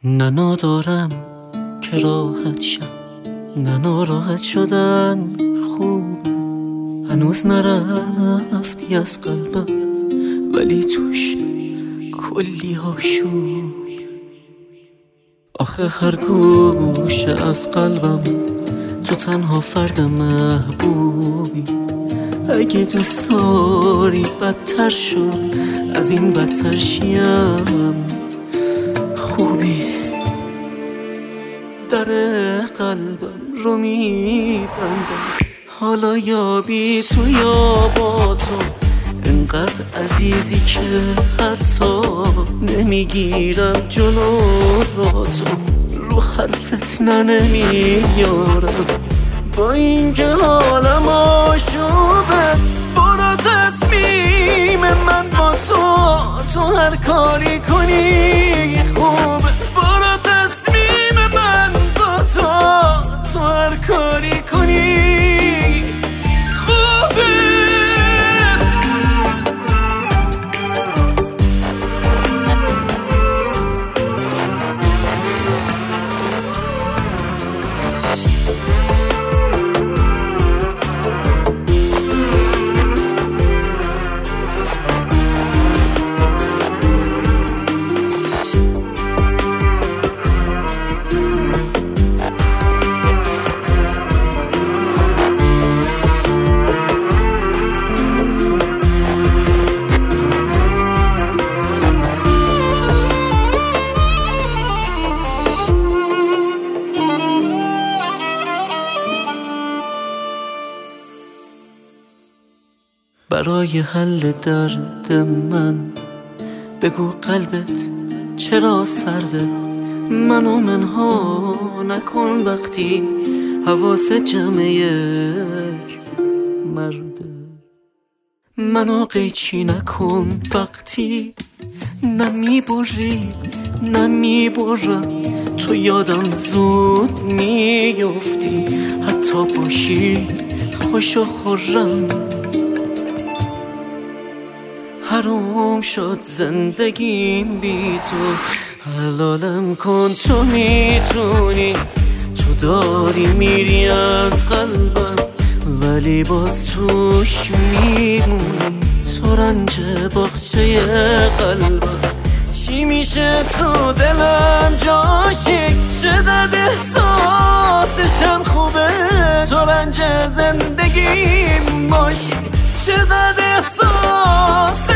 نه ندارم که راحت شم، نه ناراحت شدن خوبه. هنوز نرفتی از قلبم ولی توش کلی آشوب. آخه هر گوشه از قلبم تو تنها فرد محبوبی. اگه دوست داری بدتر شد از این بدتر شیم خوبی. در قلبم رو میبندم حالا یا بی تو یا با تو، انقدر عزیزی که حتی نمیگیرم جلو را تو. رو حرفت نمیارم با اینکه حالم آشوبه. برو تصمیم من با تو هر کاری کنی خوبه. برو تصمیم من با تو هر کاری کنی خوبه. برای حل درد من بگو قلبت چرا سرده. منو منها نکن وقتی حواس جمع یک مرده. منو قیچی نکن وقتی نمیبری نمیبرم. تو یادم زود میفتی حتی باشی خوش و خرم. حروم شد زندگیم بی تو، حلالم کن تو میتونی. تو داری میری از قلبم ولی باز توش میمونی. تو رنج باغچه قلبم چی میشه تو دلم جاشی. چقدر احساسشم خوبه تو رنج زندگیم باشی. چقدر احساس